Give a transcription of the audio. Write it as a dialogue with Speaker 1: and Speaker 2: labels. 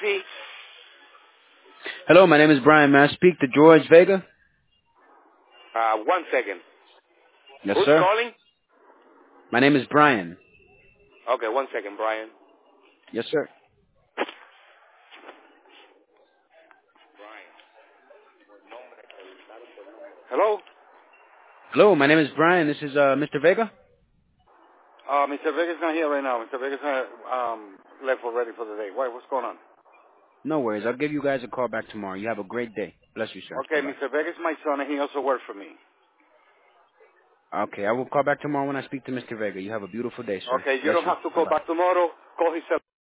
Speaker 1: see.
Speaker 2: Hello, my name is Brian. May I speak to George Vega?
Speaker 1: 1 second.
Speaker 2: Yes,
Speaker 1: Who's
Speaker 2: sir.
Speaker 1: calling?
Speaker 2: My name is Brian.
Speaker 1: Okay, 1 second, Brian.
Speaker 2: Yes, sir.
Speaker 1: Hello?
Speaker 2: Hello, my name is Brian. This is Mr. Vega.
Speaker 1: Mr. Vega's not here right now. Mr. Vega's left already for the day. What's going on?
Speaker 2: No worries. I'll give you guys a call back tomorrow. You have a great day. Bless you, sir.
Speaker 1: Okay,
Speaker 2: Bye-bye.
Speaker 1: Mr. Vega's my son, and he also works for me.
Speaker 2: Okay, I will call back tomorrow when I speak to Mr. Vega. You have a beautiful day, sir.
Speaker 1: Okay, you
Speaker 2: Bless
Speaker 1: don't
Speaker 2: you.
Speaker 1: have to call
Speaker 2: Bye-bye.
Speaker 1: back tomorrow. Call his cell